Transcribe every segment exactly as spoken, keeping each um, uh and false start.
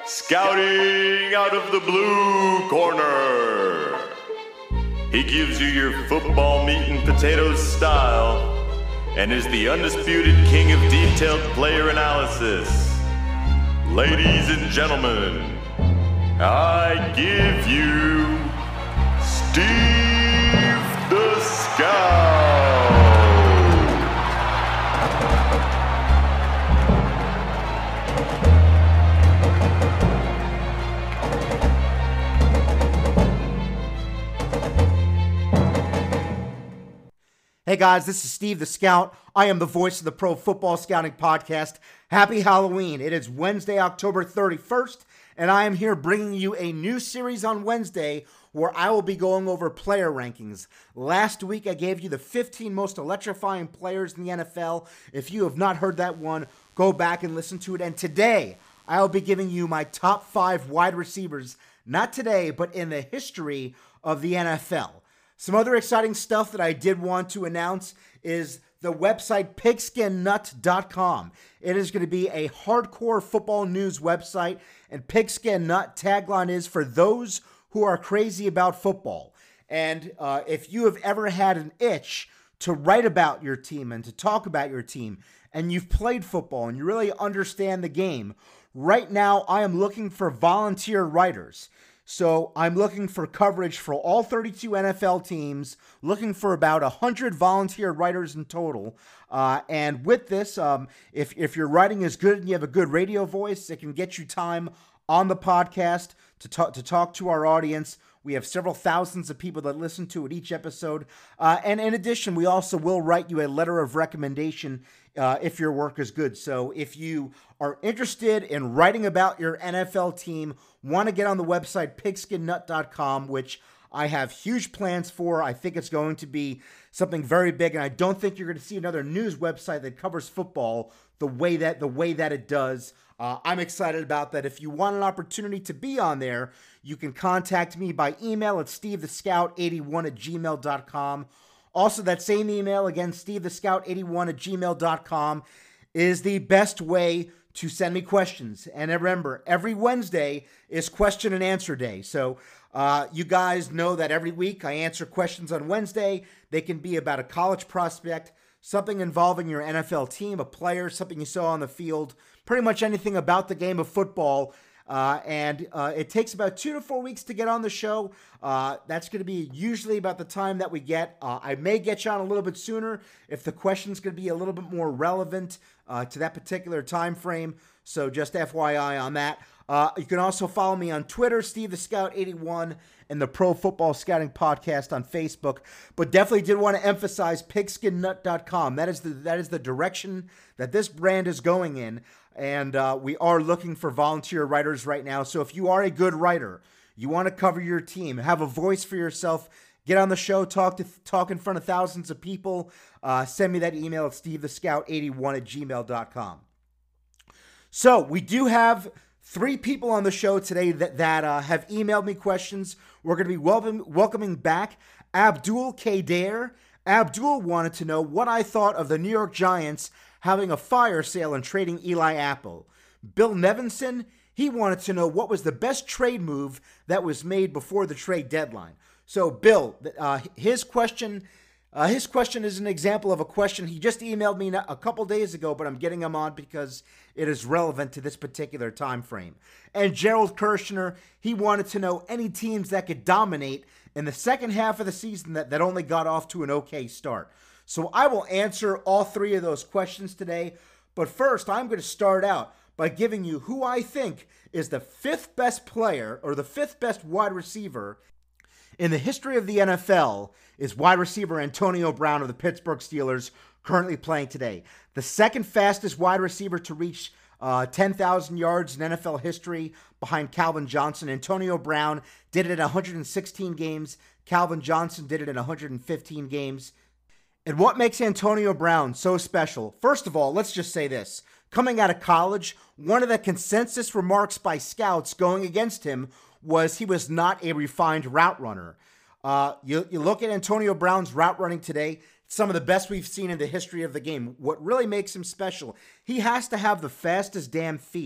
Scouting out of the blue corner. He gives you your football meat and potatoes style and is the undisputed king of detailed player analysis. Ladies and gentlemen, I give you Steve the Scout. Hey guys, this is Steve the Scout. I am the voice of the Pro Football Scouting Podcast. Happy Halloween. It is Wednesday, October thirty-first, and I am here bringing you a new series on Wednesday where I will be going over player rankings. Last week, I gave you the fifteen most electrifying players in the N F L. If you have not heard that one, go back and listen to it. And today, I will be giving you my top five wide receivers, not today, but in the history of the N F L. Some other exciting stuff that I did want to announce is the website pigskin nut dot com. It is going to be a hardcore football news website, and Pigskin Nut tagline is for those who are crazy about football. And uh, if you have ever had an itch to write about your team and to talk about your team, and you've played football and you really understand the game, right now I am looking for volunteer writers. So I'm looking for coverage for all thirty-two N F L teams, looking for about one hundred volunteer writers in total. Uh, and with this, um, if, if your writing is good and you have a good radio voice, it can get you time on the podcast to talk, to talk to our audience. We have several thousands of people that listen to it each episode. Uh, and in addition, we also will write you a letter of recommendation uh, if your work is good. So if you are interested in writing about your N F L team, want to get on the website pigskin nut dot com, which I have huge plans for. I think it's going to be something very big, and I don't think you're going to see another news website that covers football the way that the way that it does. Uh, I'm excited about that. If you want an opportunity to be on there, you can contact me by email at steve the scout eighty-one at gmail dot com. Also, that same email, again, steve the scout eighty-one at gmail dot com, is the best way to send me questions. And remember, every Wednesday is question and answer day. So uh, you guys know that every week I answer questions on Wednesday. They can be about a college prospect, something involving your N F L team, a player, something you saw on the field, pretty much anything about the game of football. Uh, and uh, it takes about two to four weeks to get on the show. Uh, that's going to be usually about the time that we get. Uh, I may get you on a little bit sooner if the question's going to be a little bit more relevant uh, to that particular time frame. So just F Y I on that. Uh, you can also follow me on Twitter, Steve the Scout eighty-one, and the Pro Football Scouting Podcast on Facebook. But definitely did want to emphasize pigskin nut dot com. That is the that is the direction that this brand is going in. And uh, we are looking for volunteer writers right now. So if you are a good writer, you want to cover your team, have a voice for yourself, get on the show, talk to talk in front of thousands of people, uh, send me that email at steve the scout eighty-one at gmail dot com. So we do have three people on the show today that, that uh, have emailed me questions. We're going to be welcome, welcoming back Abdul Kader. Abdul wanted to know what I thought of the New York Giants having a fire sale and trading Eli Apple. Bill Nevinson, he wanted to know what was the best trade move that was made before the trade deadline. So, Bill, uh, his question, uh, his question is an example of a question he just emailed me a couple days ago, but I'm getting him on because it is relevant to this particular time frame. And Gerald Kirshner, he wanted to know any teams that could dominate in the second half of the season that, that only got off to an okay start. So I will answer all three of those questions today. But first, I'm going to start out by giving you who I think is the fifth best player or the fifth best wide receiver in the history of the N F L is wide receiver Antonio Brown of the Pittsburgh Steelers, currently playing today. The second fastest wide receiver to reach uh, ten thousand yards in N F L history behind Calvin Johnson. Antonio Brown did it in one hundred sixteen games. Calvin Johnson did it in one hundred fifteen games. And what makes Antonio Brown so special? First of all, let's just say this. Coming out of college, one of the consensus remarks by scouts going against him was he was not a refined route runner. Uh, you, you look at Antonio Brown's route running today, some of the best we've seen in the history of the game. What really makes him special, he has to have the fastest damn feet.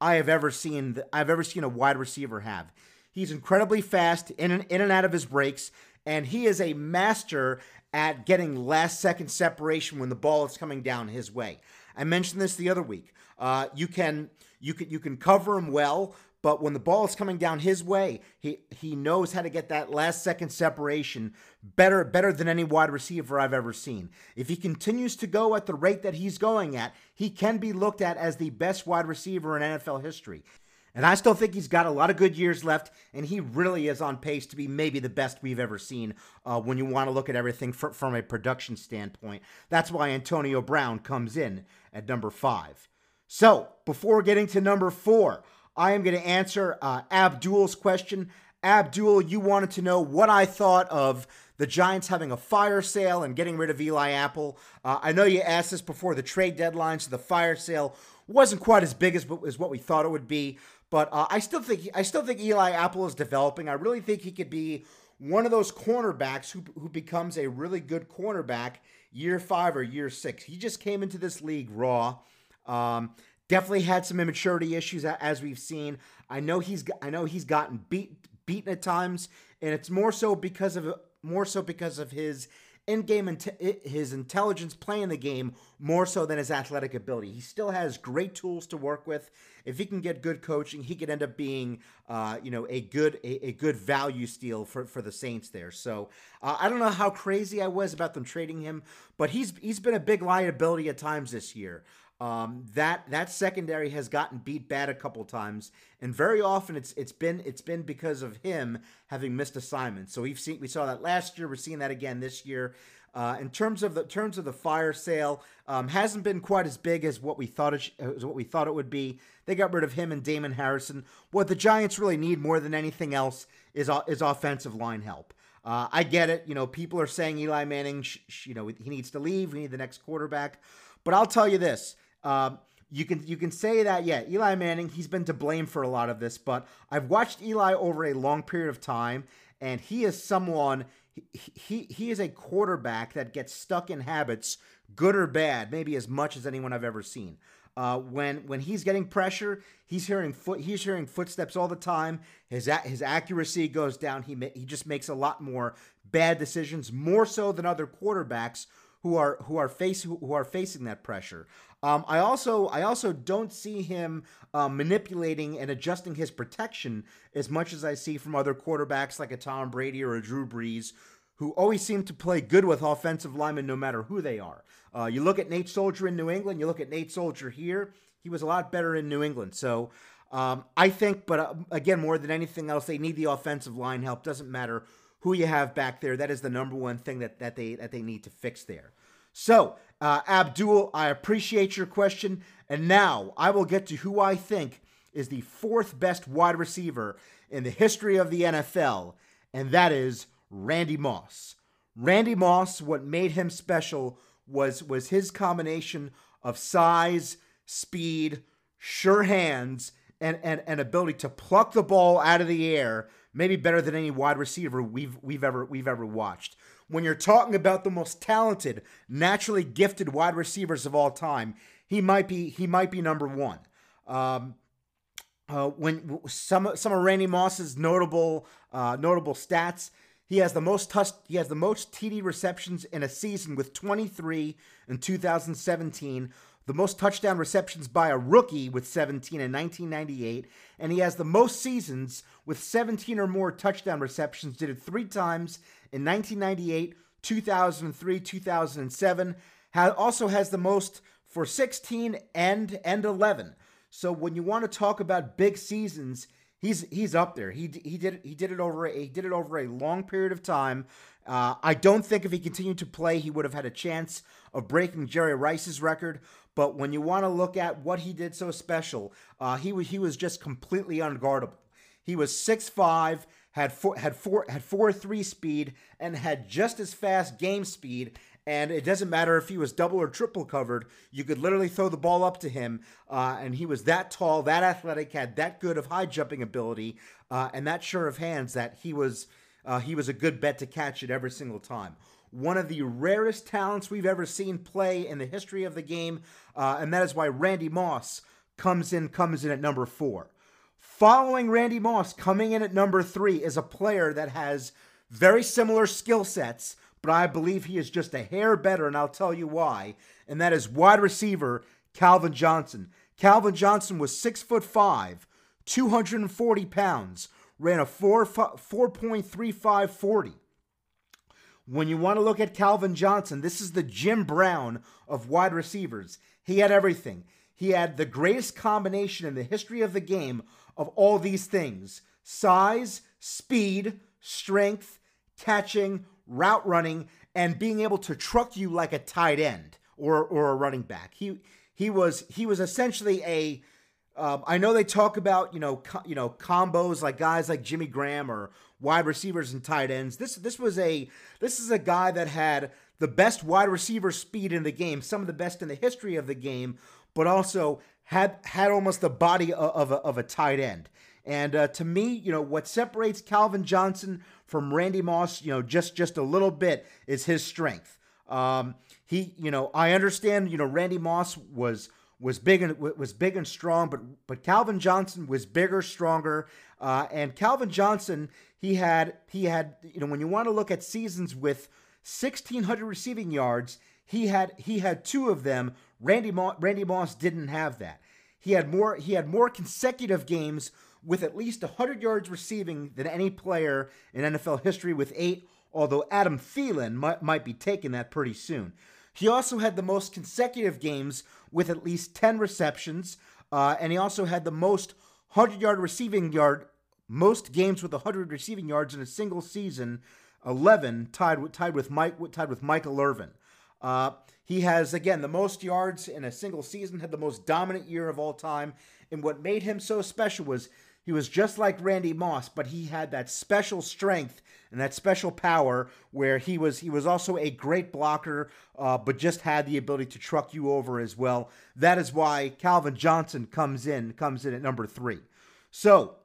I have ever seen. I've ever seen a wide receiver have. He's incredibly fast in and, in and out of his breaks, and he is a master at getting last-second separation when the ball is coming down his way. I mentioned this the other week. Uh, you can you can you can cover him well, but when the ball is coming down his way, he he knows how to get that last-second separation better better than any wide receiver I've ever seen. If he continues to go at the rate that he's going at, he can be looked at as the best wide receiver in N F L history. And I still think he's got a lot of good years left, and he really is on pace to be maybe the best we've ever seen uh, when you want to look at everything fr- from a production standpoint. That's why Antonio Brown comes in at number five. So, before getting to number four, I am going to answer uh, Abdul's question. Abdul, you wanted to know what I thought of the Giants having a fire sale and getting rid of Eli Apple. Uh, I know you asked this before the trade deadline, so the fire sale wasn't quite as big as, as what we thought it would be. But uh, I still think I still think Eli Apple is developing. I really think he could be one of those cornerbacks who who becomes a really good cornerback year five or year six. He just came into this league raw. Um, definitely had some immaturity issues as we've seen. I know he's I know he's gotten beat beaten at times, and it's more so because of more so because of his in-game inte- his intelligence playing the game more so than his athletic ability. He still has great tools to work with. If he can get good coaching, he could end up being, uh, you know, a good a, a good value steal for, for the Saints there. So uh, I don't know how crazy I was about them trading him, but he's he's been a big liability at times this year. Um, that that secondary has gotten beat bad a couple times, and very often it's it's been it's been because of him having missed assignments. So we've seen we saw that last year. We're seeing that again this year. Uh, in terms of the terms of the fire sale, um, hasn't been quite as big as what we thought it as what we thought it would be. They got rid of him and Damon Harrison. What the Giants really need more than anything else is is offensive line help. Uh, I get it. You know, people are saying Eli Manning, sh- sh- you know, he needs to leave. We need the next quarterback. But I'll tell you this. Um, you can you can say that, yeah, Eli Manning, he's been to blame for a lot of this, but I've watched Eli over a long period of time, and he is someone, he he, he is a quarterback that gets stuck in habits, good or bad, maybe as much as anyone I've ever seen. Uh, when when he's getting pressure, he's hearing foot he's hearing footsteps all the time. His his accuracy goes down. He he just makes a lot more bad decisions, more so than other quarterbacks who are who are face who are facing that pressure. Um, I also I also don't see him uh, manipulating and adjusting his protection as much as I see from other quarterbacks like a Tom Brady or a Drew Brees, who always seem to play good with offensive linemen no matter who they are. Uh, you look at Nate Soldier in New England, you look at Nate Soldier here, he was a lot better in New England. So um, I think, but uh, again, more than anything else, they need the offensive line help. Doesn't matter who you have back there. That is the number one thing that, that they that they need to fix there. So, uh, Abdul, I appreciate your question. And now I will get to who I think is the fourth best wide receiver in the history of the N F L, and that is Randy Moss. Randy Moss, what made him special was, was his combination of size, speed, sure hands, and, and, and ability to pluck the ball out of the air, maybe better than any wide receiver we've we've ever we've ever watched. When you're talking about the most talented, naturally gifted wide receivers of all time, he might be he might be number one. Um, uh, when some some of Randy Moss's notable uh, notable stats, he has the most touch, he has the most T D receptions in a season with twenty-three in two thousand seventeen. The most touchdown receptions by a rookie with seventeen in nineteen ninety-eight, and he has the most seasons with seventeen or more touchdown receptions. Did it three times in nineteen ninety-eight, two thousand three, two thousand seven. Ha- also has the most for sixteen and and eleven. So when you want to talk about big seasons, he's he's up there. He he did he did it over a, he did it over a long period of time. Uh, I don't think if he continued to play, he would have had a chance of breaking Jerry Rice's record. But when you want to look at what he did so special, uh, he was he was just completely unguardable. He was six five, had four had four had four three speed, and had just as fast game speed. And it doesn't matter if he was double or triple covered, you could literally throw the ball up to him. Uh, and he was that tall, that athletic, had that good of high jumping ability, uh, and that sure of hands that he was uh, he was a good bet to catch it every single time. One of the rarest talents we've ever seen play in the history of the game, uh, and that is why Randy Moss comes in comes in at number four. Following Randy Moss, coming in at number three, is a player that has very similar skill sets, but I believe he is just a hair better, and I'll tell you why. And that is wide receiver Calvin Johnson. Calvin Johnson was six foot five, two hundred forty pounds, ran a four point three five forty. When you want to look at Calvin Johnson, this is the Jim Brown of wide receivers. He had everything. He had the greatest combination in the history of the game of all these things: size, speed, strength, catching, route running, and being able to truck you like a tight end or or a running back. He he was he was essentially a um, I know they talk about you know co- you know combos like guys like Jimmy Graham or wide receivers and tight ends. This this was a this is a guy that had the best wide receiver speed in the game, some of the best in the history of the game, but also had had almost the body of, of, a, of a tight end. And uh, to me, you know, what separates Calvin Johnson from Randy Moss, you know, just just a little bit is his strength. Um, he, you know, I understand, you know, Randy Moss was was big and was big and strong, but but Calvin Johnson was bigger, stronger, uh, and Calvin Johnson, he had he had, you know, when you want to look at seasons with sixteen hundred receiving yards, he had he had two of them. Randy Moss, Randy Moss didn't have that. He had more he had more consecutive games with at least one hundred yards receiving than any player in N F L history with eight, although Adam Thielen might, might be taking that pretty soon. He also had the most consecutive games with at least ten receptions, uh, and he also had the most one hundred-yard receiving yard, most games with one hundred receiving yards in a single season, eleven, tied with tied with Mike tied with Michael Irvin. Uh, he has, again, the most yards in a single season, had the most dominant year of all time, and what made him so special was he was just like Randy Moss, but he had that special strength and that special power where he was he was also a great blocker, uh, but just had the ability to truck you over as well. That is why Calvin Johnson comes in comes in at number three. So,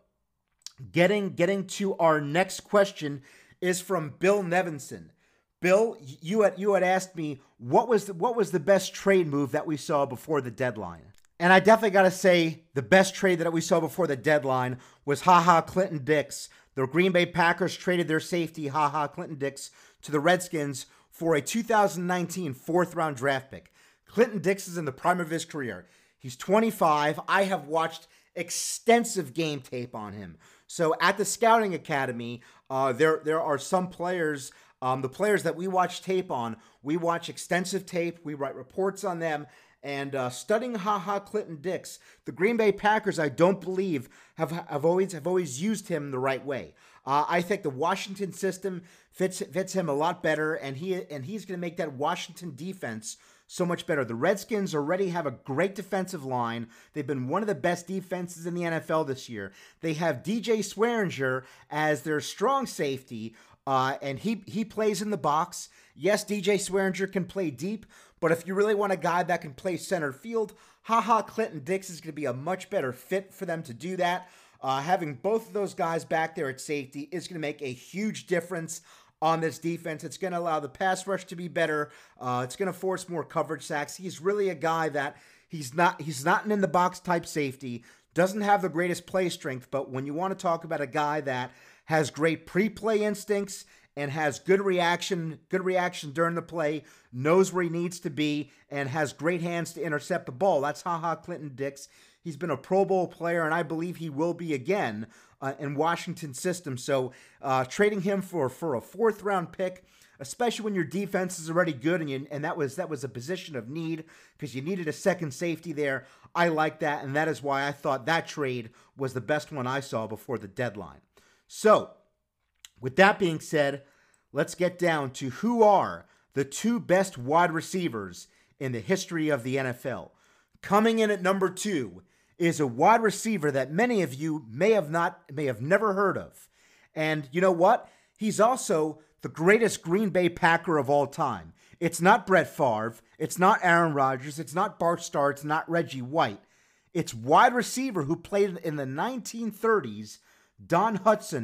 getting getting to our next question is from Bill Nevinson. Bill, you had you had asked me what was the, what was the best trade move that we saw before the deadline. And I definitely got to say the best trade that we saw before the deadline was Ha Ha Clinton Dix. The Green Bay Packers traded their safety, Ha Ha Clinton Dix, to the Redskins for a two thousand nineteen fourth-round draft pick. Clinton Dix is in the prime of his career. He's twenty-five. I have watched extensive game tape on him. So at the Scouting Academy, uh, there, there are some players, um, the players that we watch tape on, we watch extensive tape, we write reports on them. And uh, studying Ha Ha Clinton Dix, the Green Bay Packers, I don't believe, have have always have always used him the right way. Uh, I think the Washington system fits fits him a lot better, and he and he's going to make that Washington defense so much better. The Redskins already have a great defensive line. They've been one of the best defenses in the N F L this year. They have D J Swearinger as their strong safety, uh, and he he plays in the box. Yes, D J Swearinger can play deep, but if you really want a guy that can play center field, Ha Ha Clinton Dix is going to be a much better fit for them to do that. Uh, having both of those guys back there at safety is going to make a huge difference on this defense. It's going to allow the pass rush to be better. Uh, it's going to force more coverage sacks. He's really a guy that he's not he's not an in-the-box type safety, doesn't have the greatest play strength, but when you want to talk about a guy that has great pre-play instincts and has good reaction, good reaction during the play, knows where he needs to be, and has great hands to intercept the ball. That's Ha Ha Clinton Dix. He's been a Pro Bowl player, and I believe he will be again uh, in Washington's system. So uh, trading him for, for a fourth-round pick, especially when your defense is already good, and, you, and that was that was a position of need because you needed a second safety there. I like that, and that is why I thought that trade was the best one I saw before the deadline. So, with that being said, let's get down to who are the two best wide receivers in the history of the N F L. Coming in at number two is a wide receiver that many of you may have not, may have never heard of. And you know what? He's also the greatest Green Bay Packer of all time. It's not Brett Favre. It's not Aaron Rodgers. It's not Bart Starr. It's not Reggie White. It's wide receiver who played in the nineteen thirties, Don Hutson,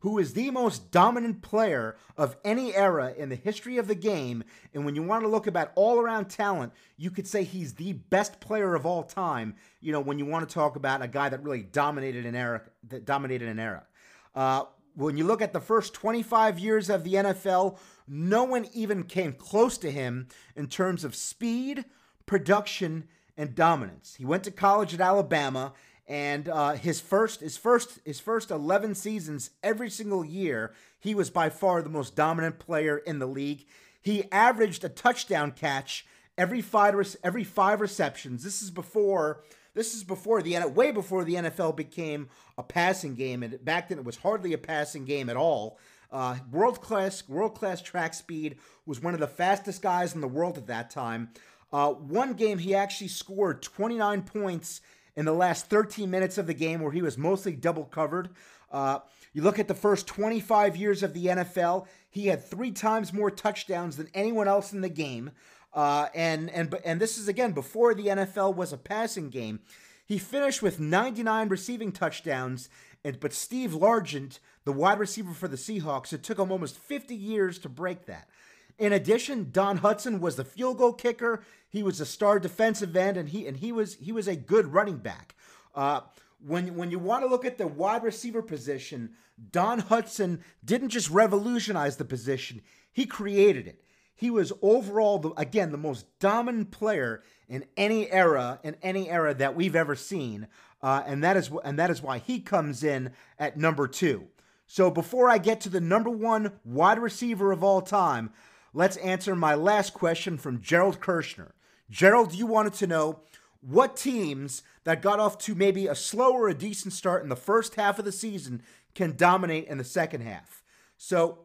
who is the most dominant player of any era in the history of the game. And when you want to look about all-around talent, you could say he's the best player of all time, you know, when you want to talk about a guy that really dominated an era, that dominated an era. Uh, when you look at the first twenty-five years of the N F L, no one even came close to him in terms of speed, production, and dominance. He went to college at Alabama, and uh, his first, his first, his first eleven seasons, every single year, he was by far the most dominant player in the league. He averaged a touchdown catch every five, every five receptions. This is before, this is before the way before the N F L became a passing game, and back then it was hardly a passing game at all. Uh, world class, world class track speed, was one of the fastest guys in the world at that time. Uh, one game he actually scored twenty-nine points in the last thirteen minutes of the game, where he was mostly double covered. Uh, you look at the first twenty-five years of the N F L, he had three times more touchdowns than anyone else in the game. Uh, and, and, and this is, again, before the N F L was a passing game. He finished with ninety-nine receiving touchdowns, and, but Steve Largent, the wide receiver for the Seahawks, it took him almost fifty years to break that. In addition, Don Hutson was the field goal kicker. He was a star defensive end, and he and he was he was a good running back. Uh, when when you want to look at the wide receiver position, Don Hutson didn't just revolutionize the position; he created it. He was overall, the, again, the most dominant player in any era in any era that we've ever seen, uh, and that is and that is why he comes in at number two. So before I get to the number one wide receiver of all time, let's answer my last question from Gerald Kirshner. Gerald, you wanted to know what teams that got off to maybe a slow or a decent start in the first half of the season can dominate in the second half. So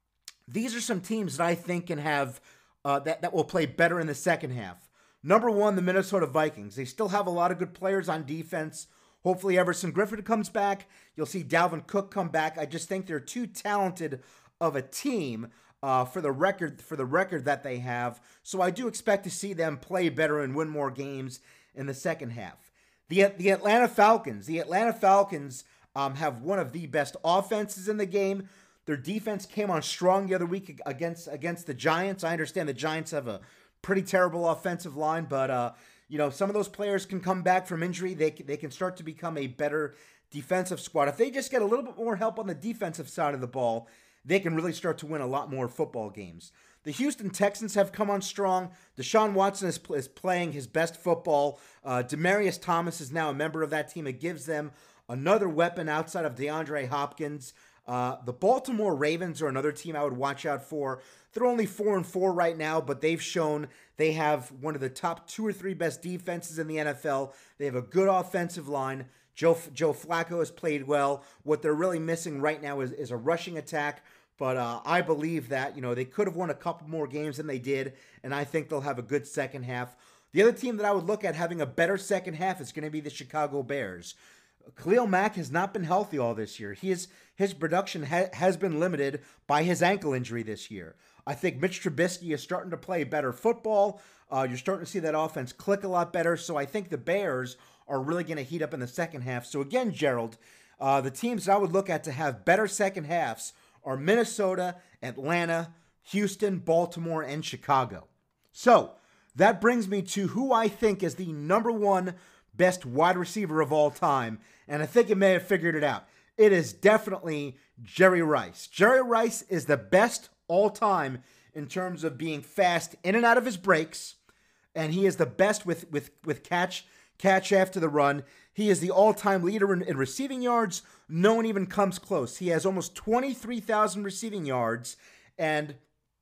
these are some teams that I think can have uh, that, that will play better in the second half. Number one, the Minnesota Vikings. They still have a lot of good players on defense. Hopefully Everson Griffin comes back. You'll see Dalvin Cook come back. I just think they're too talented of a team uh, for the record for the record that they have. So I do expect to see them play better and win more games in the second half. The the Atlanta Falcons. The Atlanta Falcons um, have one of the best offenses in the game. Their defense came on strong the other week against against the Giants. I understand the Giants have a pretty terrible offensive line, but uh, you know, some of those players can come back from injury. They they can start to become a better defensive squad. If they just get a little bit more help on the defensive side of the ball, they can really start to win a lot more football games. The Houston Texans have come on strong. Deshaun Watson is, is playing his best football. Uh, Demaryius Thomas is now a member of that team. It gives them another weapon outside of DeAndre Hopkins. Uh, the Baltimore Ravens are another team I would watch out for. They're only four and four right now, but they've shown they have one of the top two or three best defenses in the N F L. They have a good offensive line. Joe Joe Flacco has played well. What they're really missing right now is, is a rushing attack. But uh, I believe that, you know, they could have won a couple more games than they did, and I think they'll have a good second half. The other team that I would look at having a better second half is going to be the Chicago Bears. Khalil Mack has not been healthy all this year. He is, his production ha- has been limited by his ankle injury this year. I think Mitch Trubisky is starting to play better football. Uh, you're starting to see that offense click a lot better. So I think the Bears are really going to heat up in the second half. So again, Gerald, uh, the teams that I would look at to have better second halves are Minnesota, Atlanta, Houston, Baltimore, and Chicago. So that brings me to who I think is the number one best wide receiver of all time. And I think you may have figured it out. It is definitely Jerry Rice. Jerry Rice is the best all time in terms of being fast in and out of his breaks. And he is the best with, with, with catch, catch after the run. He is the all-time leader in, in receiving yards. No one even comes close. He has almost twenty-three thousand receiving yards. And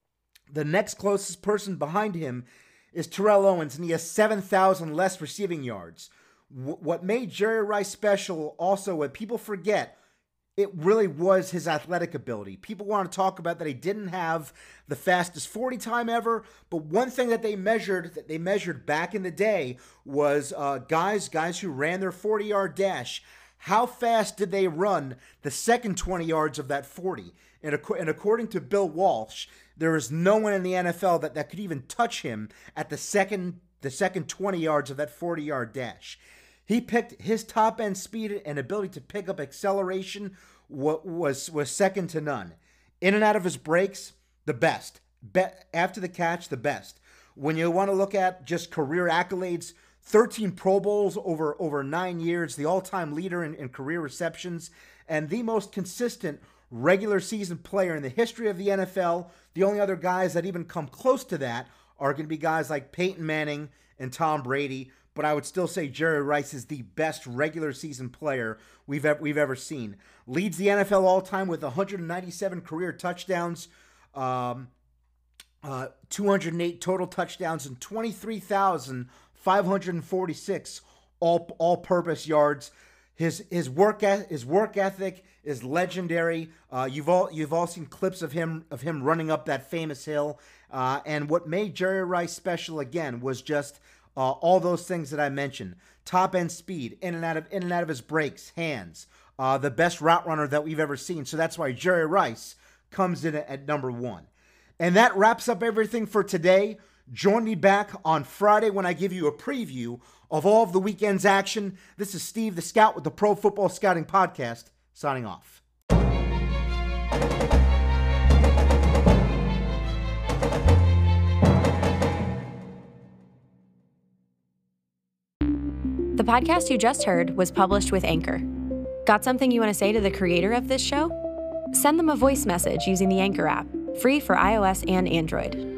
the next closest person behind him is Terrell Owens, and he has seven thousand less receiving yards. W- what made Jerry Rice special also, what people forget, it really was his athletic ability. People want to talk about that he didn't have the fastest forty time ever, but one thing that they measured, that they measured back in the day was uh, guys, guys who ran their forty-yard dash. How fast did they run the second twenty yards of that forty? And, ac- and according to Bill Walsh, there is no one in the N F L that, that could even touch him at the second the second twenty yards of that forty-yard dash. He picked his top-end speed and ability to pick up acceleration was was second to none. In and out of his breaks, the best. Be- after the catch, the best. When you want to look at just career accolades, thirteen Pro Bowls over, over nine years, the all-time leader in, in career receptions, and the most consistent regular season player in the history of the N F L. The only other guys that even come close to that are going to be guys like Peyton Manning and Tom Brady, but I would still say Jerry Rice is the best regular season player we've ever, we've ever seen. Leads the N F L all-time with one hundred ninety-seven career touchdowns, um, uh, two hundred eight total touchdowns, and twenty-three thousand five hundred forty-six all all-purpose yards. His his work his work ethic is legendary. Uh, you've all you've all seen clips of him of him running up that famous hill. Uh, and what made Jerry Rice special again was just uh, all those things that I mentioned: top end speed, in and out of in and out of his breaks, hands, uh, the best route runner that we've ever seen. So that's why Jerry Rice comes in at number one. And that wraps up everything for today. Join me back on Friday when I give you a preview of all of the weekend's action. This is Steve the Scout with the Pro Football Scouting Podcast, signing off. The podcast you just heard was published with Anchor. Got something you want to say to the creator of this show? Send them a voice message using the Anchor app, free for iOS and Android.